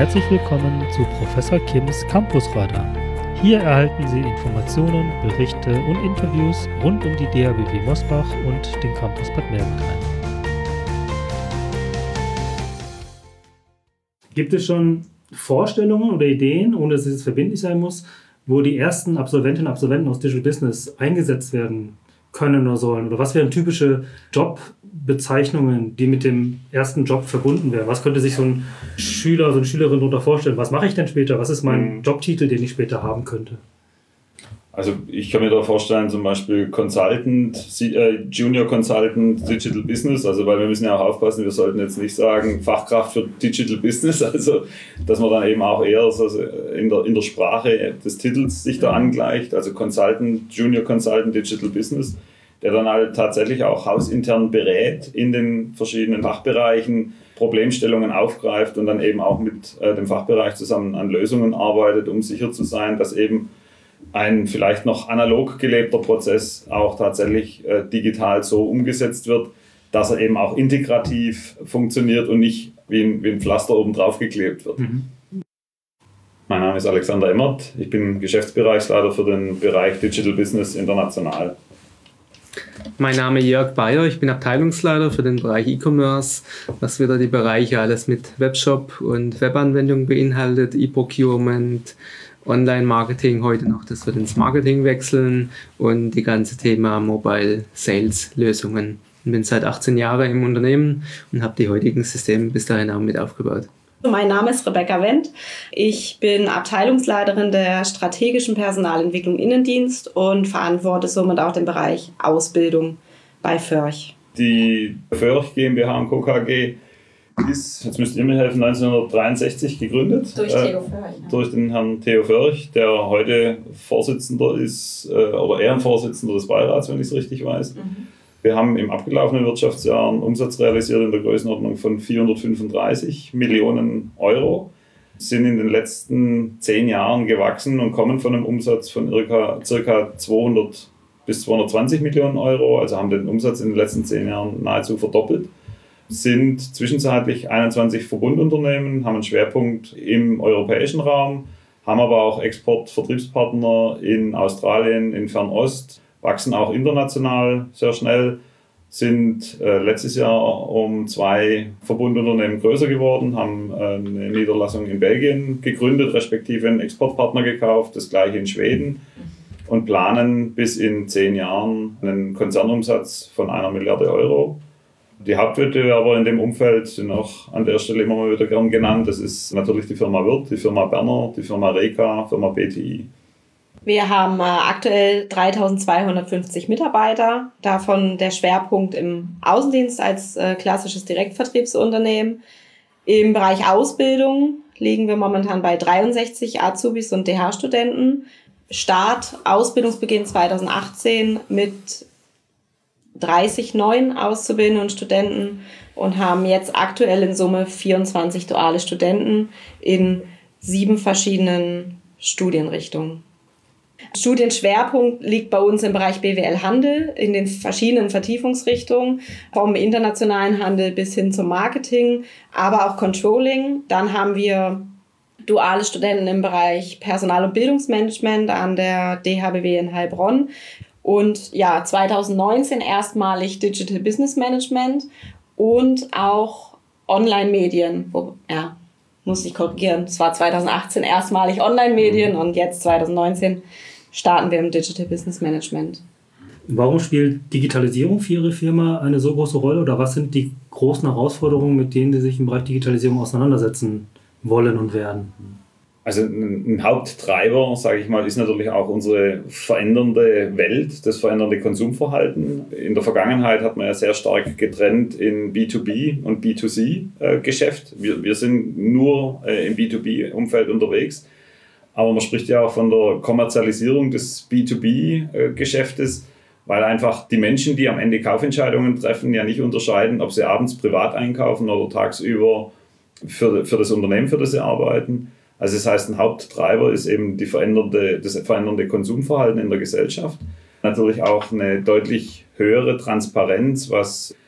Herzlich willkommen zu Professor Kims Campusradar. Hier erhalten Sie Informationen, Berichte und Interviews rund um die DHBW Mosbach und den Campus Bad Mergentheim. Gibt es schon Vorstellungen oder Ideen, ohne dass es verbindlich sein muss, wo die ersten Absolventinnen und Absolventen aus Digital Business eingesetzt werden können oder sollen? Oder was wären typische Jobbezeichnungen, die mit dem ersten Job verbunden wären? Was könnte sich so ein Schüler, so eine Schülerin darunter vorstellen? Was mache ich denn später? Was ist mein Jobtitel, den ich später haben könnte? Also ich kann mir da vorstellen, zum Beispiel Consultant, Junior Consultant, Digital Business, also weil wir müssen ja auch aufpassen, wir sollten jetzt nicht sagen Fachkraft für Digital Business, also dass man dann eben auch eher so in der Sprache des Titels sich da angleicht, also Consultant, Junior Consultant, Digital Business, der dann halt tatsächlich auch hausintern berät in den verschiedenen Fachbereichen, Problemstellungen aufgreift und dann eben auch mit dem Fachbereich zusammen an Lösungen arbeitet, um sicher zu sein, dass eben ein vielleicht noch analog gelebter Prozess auch tatsächlich digital so umgesetzt wird, dass er eben auch integrativ funktioniert und nicht wie ein Pflaster oben drauf geklebt wird. Mein Name ist Alexander Emmert, ich bin Geschäftsbereichsleiter für den Bereich Digital Business international. Mein Name ist Jörg Bayer, ich bin Abteilungsleiter für den Bereich E-Commerce, was wieder die Bereiche alles mit Webshop und Webanwendung beinhaltet, E-Procurement, Online-Marketing heute noch, das wird ins Marketing wechseln und die ganze Thema Mobile Sales Lösungen. Ich bin seit 18 Jahren im Unternehmen und habe die heutigen Systeme bis dahin auch mit aufgebaut. Mein Name ist Rebecca Wendt. Ich bin Abteilungsleiterin der strategischen Personalentwicklung Innendienst und verantworte somit auch den Bereich Ausbildung bei Förch. Die Förch GmbH & Co. KG ist, jetzt müsst ihr mir helfen, 1963 gegründet. Durch Theo Förch. Durch den Herrn Theo Förch, der heute Vorsitzender ist, oder Ehrenvorsitzender des Beirats, wenn ich es richtig weiß. Wir haben im abgelaufenen Wirtschaftsjahr einen Umsatz realisiert in der Größenordnung von 435 Millionen Euro, sind in den letzten 10 Jahren gewachsen und kommen von einem Umsatz von ca. 200 bis 220 Millionen Euro, also haben den Umsatz in den letzten 10 Jahren nahezu verdoppelt, sind zwischenzeitlich 21 Verbundunternehmen, haben einen Schwerpunkt im europäischen Raum, haben aber auch Export-Vertriebspartner in Australien, in Fernost, wachsen auch international sehr schnell, sind letztes Jahr um 2 Verbundunternehmen größer geworden, haben eine Niederlassung in Belgien gegründet, respektive einen Exportpartner gekauft, das gleiche in Schweden und planen bis in 10 Jahren einen Konzernumsatz von 1 Milliarde Euro. Die Hauptwettbewerber in dem Umfeld sind auch an der Stelle immer mal wieder gern genannt. Das ist natürlich die Firma Wirth, die Firma Berner, die Firma Reka, Firma BTI. Wir haben aktuell 3.250 Mitarbeiter, davon der Schwerpunkt im Außendienst als klassisches Direktvertriebsunternehmen. Im Bereich Ausbildung liegen wir momentan bei 63 Azubis und DH-Studenten. Start, Ausbildungsbeginn 2018 mit 30 neuen Auszubildenden und Studenten und haben jetzt aktuell in Summe 24 duale Studenten in 7 verschiedenen Studienrichtungen. Studienschwerpunkt liegt bei uns im Bereich BWL Handel in den verschiedenen Vertiefungsrichtungen, vom internationalen Handel bis hin zum Marketing, aber auch Controlling. Dann haben wir duale Studenten im Bereich Personal- und Bildungsmanagement an der DHBW in Heilbronn. Und ja, 2019 erstmalig Digital Business Management und auch Online-Medien. Muss ich korrigieren, es war 2018 erstmalig Online-Medien und jetzt 2019 starten wir im Digital Business Management. Warum spielt Digitalisierung für Ihre Firma eine so große Rolle oder was sind die großen Herausforderungen, mit denen Sie sich im Bereich Digitalisierung auseinandersetzen wollen und werden? Also ein Haupttreiber, sage ich mal, ist natürlich auch unsere verändernde Welt, das verändernde Konsumverhalten. In der Vergangenheit hat man ja sehr stark getrennt in B2B und B2C-Geschäft. Wir sind nur im B2B-Umfeld unterwegs, aber man spricht ja auch von der Kommerzialisierung des B2B-Geschäftes, weil einfach die Menschen, die am Ende Kaufentscheidungen treffen, ja nicht unterscheiden, ob sie abends privat einkaufen oder tagsüber für das Unternehmen, für das sie arbeiten. Also das heißt, ein Haupttreiber ist eben das verändernde Konsumverhalten in der Gesellschaft. Natürlich auch eine deutlich höhere Transparenz, was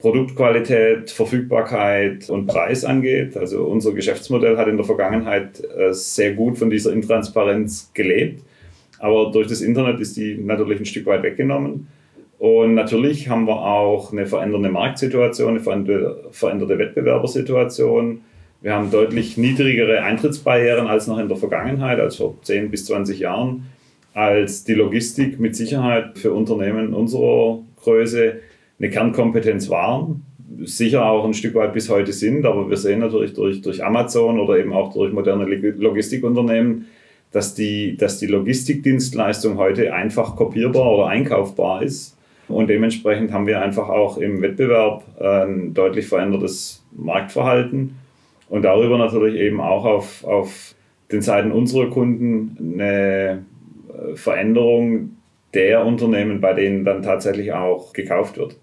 Produktqualität, Verfügbarkeit und Preis angeht. Also unser Geschäftsmodell hat in der Vergangenheit sehr gut von dieser Intransparenz gelebt. Aber durch das Internet ist die natürlich ein Stück weit weggenommen. Und natürlich haben wir auch eine verändernde Marktsituation, eine veränderte Wettbewerbersituation. Wir haben deutlich niedrigere Eintrittsbarrieren als noch in der Vergangenheit, als vor 10 bis 20 Jahren, als die Logistik mit Sicherheit für Unternehmen unserer Größe eine Kernkompetenz waren, sicher auch ein Stück weit bis heute sind, aber wir sehen natürlich durch Amazon oder eben auch durch moderne Logistikunternehmen, dass die Logistikdienstleistung heute einfach kopierbar oder einkaufbar ist. Und dementsprechend haben wir einfach auch im Wettbewerb ein deutlich verändertes Marktverhalten und darüber natürlich eben auch auf den Seiten unserer Kunden eine Veränderung der Unternehmen, bei denen dann tatsächlich auch gekauft wird.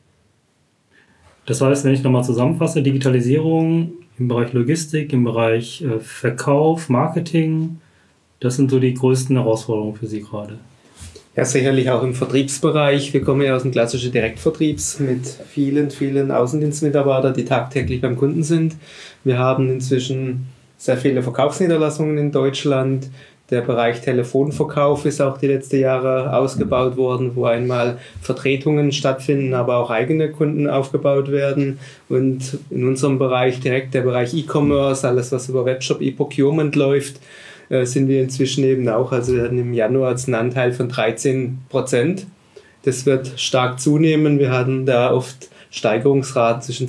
Das heißt, wenn ich nochmal zusammenfasse, Digitalisierung im Bereich Logistik, im Bereich Verkauf, Marketing, das sind so die größten Herausforderungen für Sie gerade. Ja, sicherlich auch im Vertriebsbereich. Wir kommen ja aus dem klassischen Direktvertriebs mit vielen Außendienstmitarbeitern, die tagtäglich beim Kunden sind. Wir haben inzwischen sehr viele Verkaufsniederlassungen in Deutschland. Der Bereich Telefonverkauf ist auch die letzten Jahre ausgebaut worden, wo einmal Vertretungen stattfinden, aber auch eigene Kunden aufgebaut werden. Und in unserem Bereich direkt der Bereich E-Commerce, alles was über Webshop, E-Procurement läuft, sind wir inzwischen eben auch, also wir hatten im Januar einen Anteil von 13%. Das wird stark zunehmen. Wir hatten da oft Steigerungsraten zwischen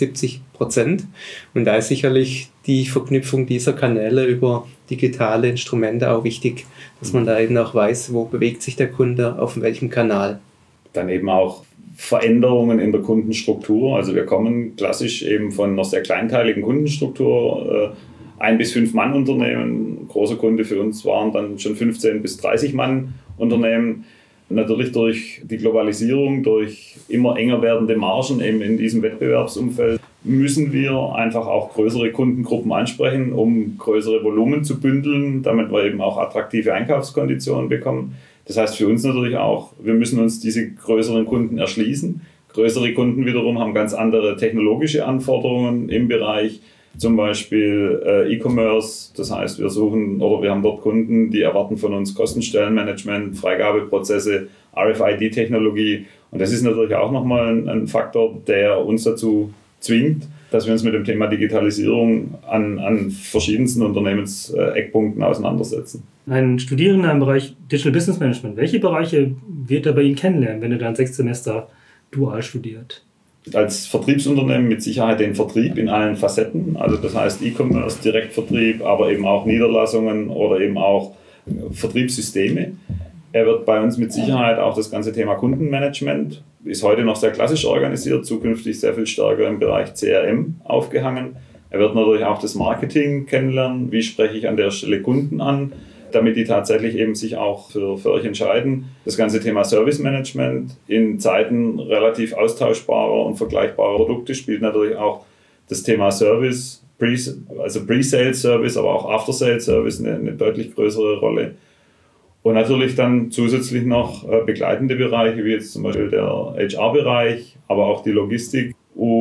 60-70%. Und da ist sicherlich die Verknüpfung dieser Kanäle über digitale Instrumente auch wichtig, dass man da eben auch weiß, wo bewegt sich der Kunde, auf welchem Kanal. Dann eben auch Veränderungen in der Kundenstruktur. Also wir kommen klassisch eben von einer sehr kleinteiligen Kundenstruktur, 1 bis 5 Mann Unternehmen. Großer Kunde für uns waren dann schon 15 bis 30 Mann Unternehmen. Natürlich durch die Globalisierung, durch immer enger werdende Margen eben in diesem Wettbewerbsumfeld müssen wir einfach auch größere Kundengruppen ansprechen, um größere Volumen zu bündeln, damit wir eben auch attraktive Einkaufskonditionen bekommen. Das heißt für uns natürlich auch, wir müssen uns diese größeren Kunden erschließen. Größere Kunden wiederum haben ganz andere technologische Anforderungen im Bereich zum Beispiel E-Commerce, das heißt, wir haben dort Kunden, die erwarten von uns Kostenstellenmanagement, Freigabeprozesse, RFID-Technologie. Und das ist natürlich auch nochmal ein Faktor, der uns dazu zwingt, dass wir uns mit dem Thema Digitalisierung an verschiedensten Unternehmenseckpunkten auseinandersetzen. Ein Studierender im Bereich Digital Business Management, welche Bereiche wird er bei Ihnen kennenlernen, wenn er dann 6 Semester dual studiert? Als Vertriebsunternehmen mit Sicherheit den Vertrieb in allen Facetten, also das heißt E-Commerce, Direktvertrieb, aber eben auch Niederlassungen oder eben auch Vertriebssysteme. Er wird bei uns mit Sicherheit auch das ganze Thema Kundenmanagement, ist heute noch sehr klassisch organisiert, zukünftig sehr viel stärker im Bereich CRM aufgehangen. Er wird natürlich auch das Marketing kennenlernen, wie spreche ich an der Stelle Kunden an, damit die tatsächlich eben sich auch für euch entscheiden. Das ganze Thema Service Management in Zeiten relativ austauschbarer und vergleichbarer Produkte spielt natürlich auch das Thema Service, also Pre-Sales Service, aber auch After-Sales Service eine deutlich größere Rolle. Und natürlich dann zusätzlich noch begleitende Bereiche, wie jetzt zum Beispiel der HR-Bereich, aber auch die Logistik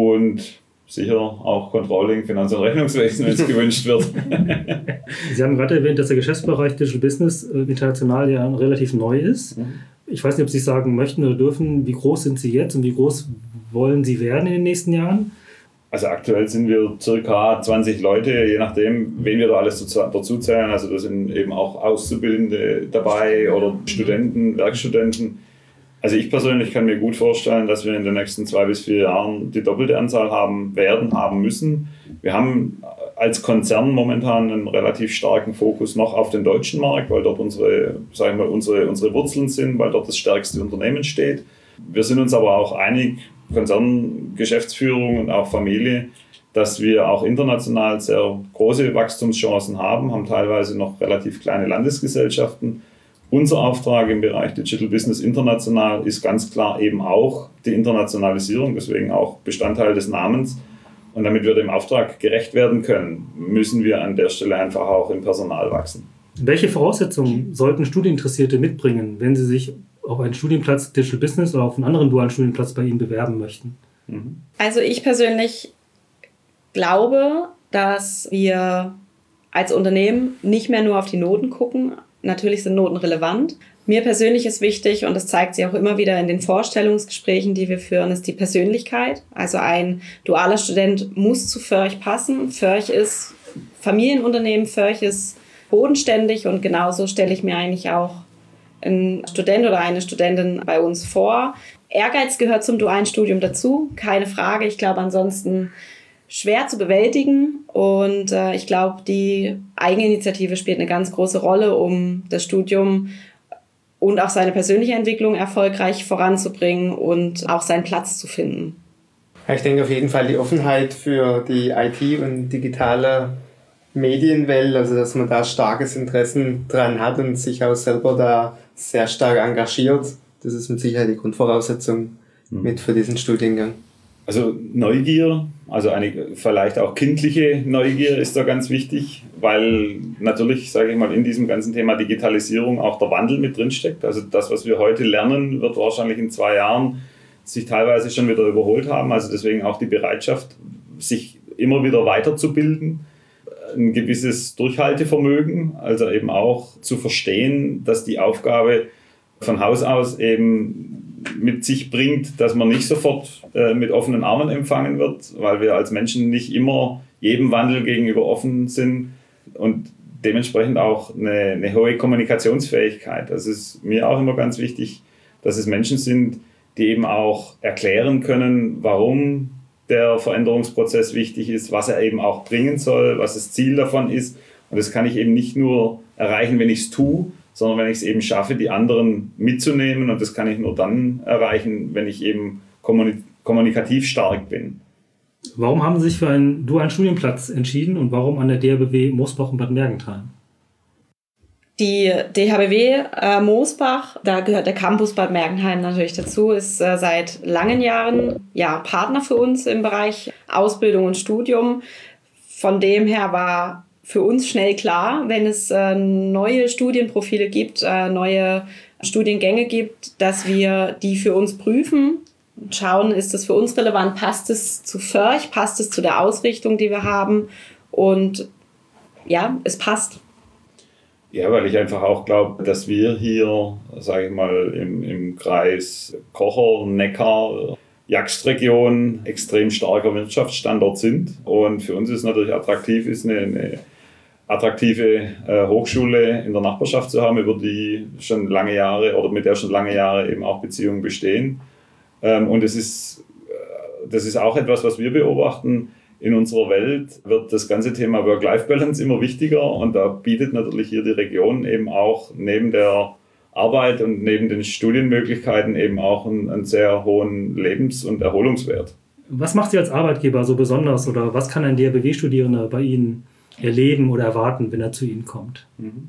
und sicher auch Controlling, Finanz- und Rechnungswesen, wenn es gewünscht wird. Sie haben gerade erwähnt, dass der Geschäftsbereich Digital Business international ja relativ neu ist. Ich weiß nicht, ob Sie sagen möchten oder dürfen, wie groß sind Sie jetzt und wie groß wollen Sie werden in den nächsten Jahren? Also aktuell sind wir ca. 20 Leute, je nachdem, wen wir da alles dazu zählen. Also da sind eben auch Auszubildende dabei oder Studenten, Werkstudenten. Also ich persönlich kann mir gut vorstellen, dass wir in den nächsten 2 bis 4 Jahren die doppelte Anzahl haben müssen. Wir haben als Konzern momentan einen relativ starken Fokus noch auf den deutschen Markt, weil dort unsere Wurzeln sind, weil dort das stärkste Unternehmen steht. Wir sind uns aber auch einig, Konzern, Geschäftsführung und auch Familie, dass wir auch international sehr große Wachstumschancen haben teilweise noch relativ kleine Landesgesellschaften. Unser Auftrag im Bereich Digital Business international ist ganz klar eben auch die Internationalisierung, deswegen auch Bestandteil des Namens. Und damit wir dem Auftrag gerecht werden können, müssen wir an der Stelle einfach auch im Personal wachsen. Welche Voraussetzungen sollten Studieninteressierte mitbringen, wenn sie sich auf einen Studienplatz Digital Business oder auf einen anderen dualen Studienplatz bei Ihnen bewerben möchten? Also ich persönlich glaube, dass wir als Unternehmen nicht mehr nur auf die Noten gucken. Natürlich sind Noten relevant. Mir persönlich ist wichtig, und das zeigt sich auch immer wieder in den Vorstellungsgesprächen, die wir führen, ist die Persönlichkeit. Also ein dualer Student muss zu Förch passen. Förch ist Familienunternehmen, Förch ist bodenständig, und genauso stelle ich mir eigentlich auch einen Student oder eine Studentin bei uns vor. Ehrgeiz gehört zum dualen Studium dazu, keine Frage. Ich glaube ansonsten schwer zu bewältigen, und ich glaube, die Eigeninitiative spielt eine ganz große Rolle, um das Studium und auch seine persönliche Entwicklung erfolgreich voranzubringen und auch seinen Platz zu finden. Ja, ich denke auf jeden Fall die Offenheit für die IT und digitale Medienwelt, also dass man da starkes Interesse dran hat und sich auch selber da sehr stark engagiert. Das ist mit Sicherheit die Grundvoraussetzung mit für diesen Studiengang. Also Neugier, also eine vielleicht auch kindliche Neugier ist da ganz wichtig, weil natürlich, sage ich mal, in diesem ganzen Thema Digitalisierung auch der Wandel mit drinsteckt. Also das, was wir heute lernen, wird wahrscheinlich in 2 Jahren sich teilweise schon wieder überholt haben. Also deswegen auch die Bereitschaft, sich immer wieder weiterzubilden, ein gewisses Durchhaltevermögen, also eben auch zu verstehen, dass die Aufgabe von Haus aus eben mit sich bringt, dass man nicht sofort mit offenen Armen empfangen wird, weil wir als Menschen nicht immer jedem Wandel gegenüber offen sind und dementsprechend auch eine hohe Kommunikationsfähigkeit. Das ist mir auch immer ganz wichtig, dass es Menschen sind, die eben auch erklären können, warum der Veränderungsprozess wichtig ist, was er eben auch bringen soll, was das Ziel davon ist. Und das kann ich eben nicht nur erreichen, wenn ich es tue, sondern wenn ich es eben schaffe, die anderen mitzunehmen. Und das kann ich nur dann erreichen, wenn ich eben kommunikativ stark bin. Warum haben Sie sich für einen dualen Studienplatz entschieden und warum an der DHBW Moosbach und Bad Mergentheim? Die DHBW Moosbach, da gehört der Campus Bad Mergentheim natürlich dazu, ist seit langen Jahren Partner für uns im Bereich Ausbildung und Studium. Von dem her war für uns schnell klar, wenn es neue Studienprofile gibt, neue Studiengänge gibt, dass wir die für uns prüfen, schauen, ist das für uns relevant, passt es zu Förch, passt es zu der Ausrichtung, die wir haben, und ja, es passt. Ja, weil ich einfach auch glaube, dass wir hier, sage ich mal, im Kreis Kocher, Neckar, Jagstregion extrem starker Wirtschaftsstandort sind. Und für uns ist natürlich attraktiv, ist eine attraktive Hochschule in der Nachbarschaft zu haben, über die schon lange Jahre oder mit der schon lange Jahre eben auch Beziehungen bestehen. Und das ist auch etwas, was wir beobachten. In unserer Welt wird das ganze Thema Work-Life-Balance immer wichtiger, und da bietet natürlich hier die Region eben auch neben der Arbeit und neben den Studienmöglichkeiten eben auch einen sehr hohen Lebens- und Erholungswert. Was macht Sie als Arbeitgeber so besonders, oder was kann ein DHBW-Studierender bei Ihnen erleben oder erwarten, wenn er zu Ihnen kommt?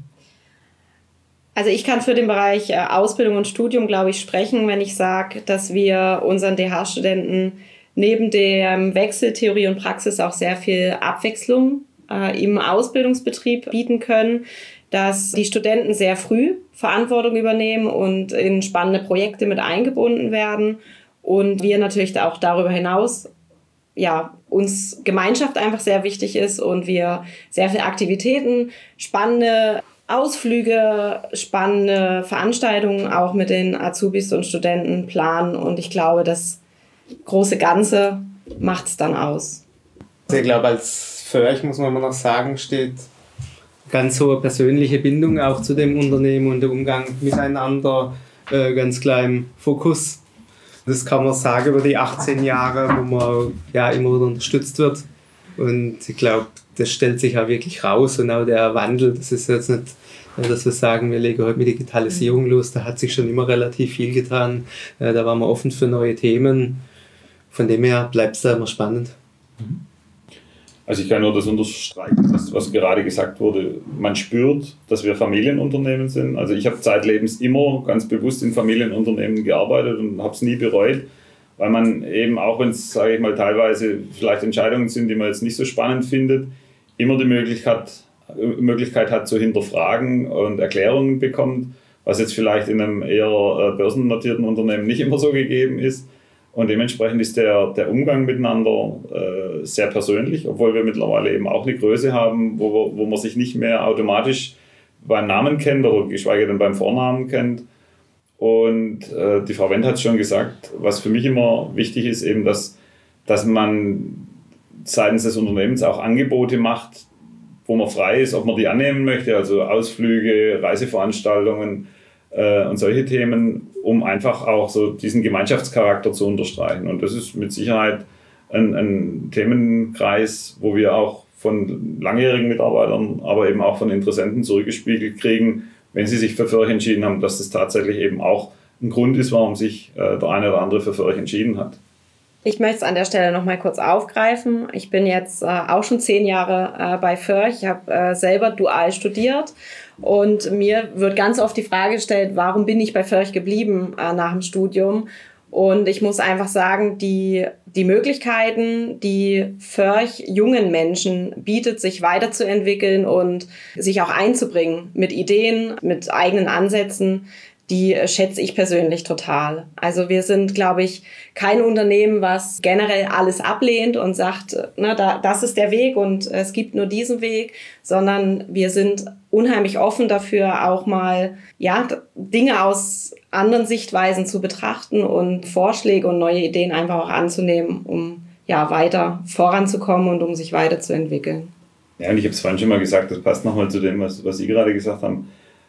Also ich kann für den Bereich Ausbildung und Studium, glaube ich, sprechen, wenn ich sage, dass wir unseren DH-Studenten neben dem Wechsel Theorie und Praxis auch sehr viel Abwechslung im Ausbildungsbetrieb bieten können, dass die Studenten sehr früh Verantwortung übernehmen und in spannende Projekte mit eingebunden werden, und wir natürlich auch darüber hinaus uns Gemeinschaft einfach sehr wichtig ist und wir sehr viele Aktivitäten, spannende Ausflüge, spannende Veranstaltungen auch mit den Azubis und Studenten planen, und ich glaube, das große Ganze macht es dann aus. Ich glaube, als Förch muss man immer noch sagen, steht ganz hohe persönliche Bindung auch zu dem Unternehmen und der Umgang miteinander ganz klar im Fokus. Das kann man sagen über die 18 Jahre, wo man immer wieder unterstützt wird. Und ich glaube, das stellt sich auch wirklich raus. Und auch der Wandel, das ist jetzt nicht, dass wir sagen, wir legen heute mit Digitalisierung los. Da hat sich schon immer relativ viel getan. Da waren wir offen für neue Themen. Von dem her bleibt es da immer spannend. Also ich kann nur das unterstreichen, was gerade gesagt wurde. Man spürt, dass wir Familienunternehmen sind. Also ich habe zeitlebens immer ganz bewusst in Familienunternehmen gearbeitet und habe es nie bereut, weil man eben, auch wenn es, sage ich mal, teilweise vielleicht Entscheidungen sind, die man jetzt nicht so spannend findet, immer die Möglichkeit hat zu hinterfragen und Erklärungen bekommt, was jetzt vielleicht in einem eher börsennotierten Unternehmen nicht immer so gegeben ist. Und dementsprechend ist der Umgang miteinander sehr persönlich, obwohl wir mittlerweile eben auch eine Größe haben, wo man sich nicht mehr automatisch beim Namen kennt oder geschweige denn beim Vornamen kennt. Und die Frau Wendt hat es schon gesagt, was für mich immer wichtig ist, eben, dass man seitens des Unternehmens auch Angebote macht, wo man frei ist, ob man die annehmen möchte, also Ausflüge, Reiseveranstaltungen und solche Themen, um einfach auch so diesen Gemeinschaftscharakter zu unterstreichen. Und das ist mit Sicherheit ein Themenkreis, wo wir auch von langjährigen Mitarbeitern, aber eben auch von Interessenten zurückgespiegelt kriegen, wenn sie sich für Förch entschieden haben, dass das tatsächlich eben auch ein Grund ist, warum sich der eine oder andere für Förch entschieden hat. Ich möchte es an der Stelle noch mal kurz aufgreifen. Ich bin jetzt auch schon 10 Jahre bei Förch. Ich habe selber dual studiert und mir wird ganz oft die Frage gestellt, warum bin ich bei Förch geblieben nach dem Studium? Und ich muss einfach sagen, die Möglichkeiten, die Förch jungen Menschen bietet, sich weiterzuentwickeln und sich auch einzubringen mit Ideen, mit eigenen Ansätzen, die schätze ich persönlich total. Also wir sind, glaube ich, kein Unternehmen, was generell alles ablehnt und sagt, das ist der Weg und es gibt nur diesen Weg, sondern wir sind unheimlich offen dafür, auch mal Dinge aus anderen Sichtweisen zu betrachten und Vorschläge und neue Ideen einfach auch anzunehmen, um weiter voranzukommen und um sich weiterzuentwickeln. Ja, und ich habe es vorhin schon mal gesagt, das passt nochmal zu dem, was Sie gerade gesagt haben.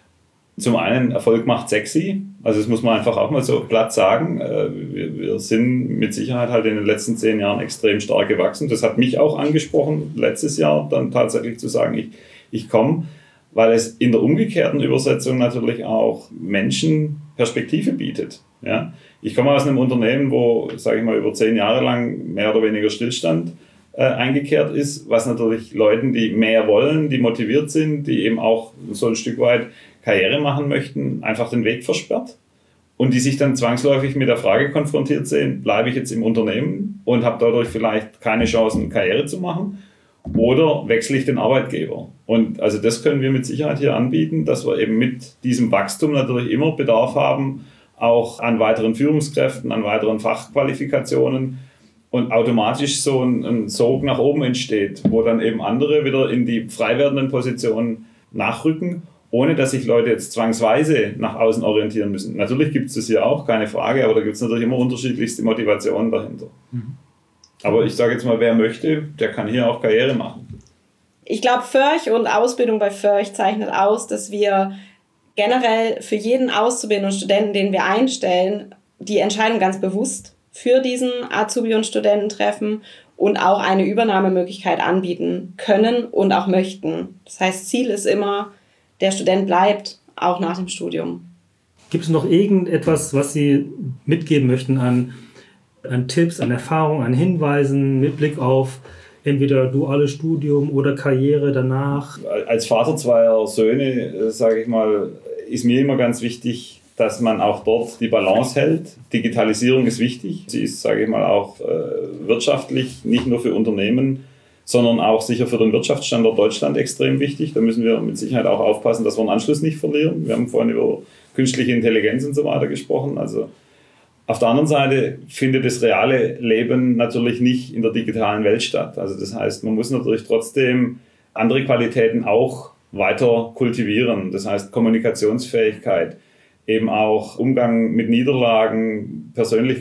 Zum einen, Erfolg macht sexy, also das muss man einfach auch mal so platt sagen. Wir sind mit Sicherheit halt in den letzten 10 Jahren extrem stark gewachsen. Das hat mich auch angesprochen, letztes Jahr dann tatsächlich zu sagen, ich komme, weil es in der umgekehrten Übersetzung natürlich auch Menschen Perspektive bietet. Ja? Ich komme aus einem Unternehmen, wo, sage ich mal, über 10 Jahre lang mehr oder weniger Stillstand eingekehrt ist, was natürlich Leuten, die mehr wollen, die motiviert sind, die eben auch so ein Stück weit Karriere machen möchten, einfach den Weg versperrt und die sich dann zwangsläufig mit der Frage konfrontiert sehen, bleibe ich jetzt im Unternehmen und habe dadurch vielleicht keine Chancen, Karriere zu machen oder wechsle ich den Arbeitgeber. Und also das können wir mit Sicherheit hier anbieten, dass wir eben mit diesem Wachstum natürlich immer Bedarf haben, auch an weiteren Führungskräften, an weiteren Fachqualifikationen und automatisch so ein Sog nach oben entsteht, wo dann eben andere wieder in die frei werdenden Positionen nachrücken, ohne dass sich Leute jetzt zwangsweise nach außen orientieren müssen. Natürlich gibt es das hier auch, keine Frage, aber da gibt es natürlich immer unterschiedlichste Motivationen dahinter. Mhm. Aber ich sage jetzt mal, wer möchte, der kann hier auch Karriere machen. Ich glaube, Förch und Ausbildung bei Förch zeichnet aus, dass wir generell für jeden Auszubildenden und Studenten, den wir einstellen, die Entscheidung ganz bewusst für diesen Azubi- und Studenten treffen und auch eine Übernahmemöglichkeit anbieten können und auch möchten. Das heißt, Ziel ist immer, der Student bleibt auch nach dem Studium. Gibt es noch irgendetwas, was Sie mitgeben möchten an Tipps, an Erfahrungen, an Hinweisen mit Blick auf entweder duales Studium oder Karriere danach? Als Vater zweier Söhne, sage ich mal, ist mir immer ganz wichtig, dass man auch dort die Balance hält. Digitalisierung ist wichtig. Sie ist, sage ich mal, auch wirtschaftlich, nicht nur für Unternehmen, sondern auch sicher für den Wirtschaftsstandort Deutschland extrem wichtig. Da müssen wir mit Sicherheit auch aufpassen, dass wir den Anschluss nicht verlieren. Wir haben vorhin über künstliche Intelligenz und so weiter gesprochen. Also auf der anderen Seite findet das reale Leben natürlich nicht in der digitalen Welt statt. Also das heißt, man muss natürlich trotzdem andere Qualitäten auch weiter kultivieren. Das heißt Kommunikationsfähigkeit, eben auch Umgang mit Niederlagen,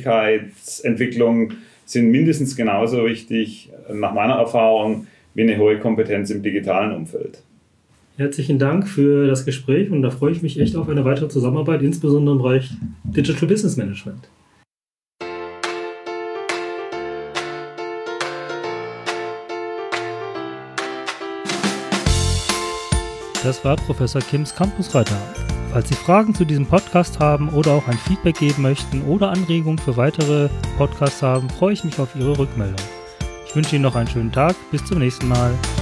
Persönlichkeitsentwicklung sind mindestens genauso wichtig, nach meiner Erfahrung, wie eine hohe Kompetenz im digitalen Umfeld. Herzlichen Dank für das Gespräch und da freue ich mich echt auf eine weitere Zusammenarbeit, insbesondere im Bereich Digital Business Management. Das war Professor Kims Campusreiter. Falls Sie Fragen zu diesem Podcast haben oder auch ein Feedback geben möchten oder Anregungen für weitere Podcasts haben, freue ich mich auf Ihre Rückmeldung. Ich wünsche Ihnen noch einen schönen Tag. Bis zum nächsten Mal.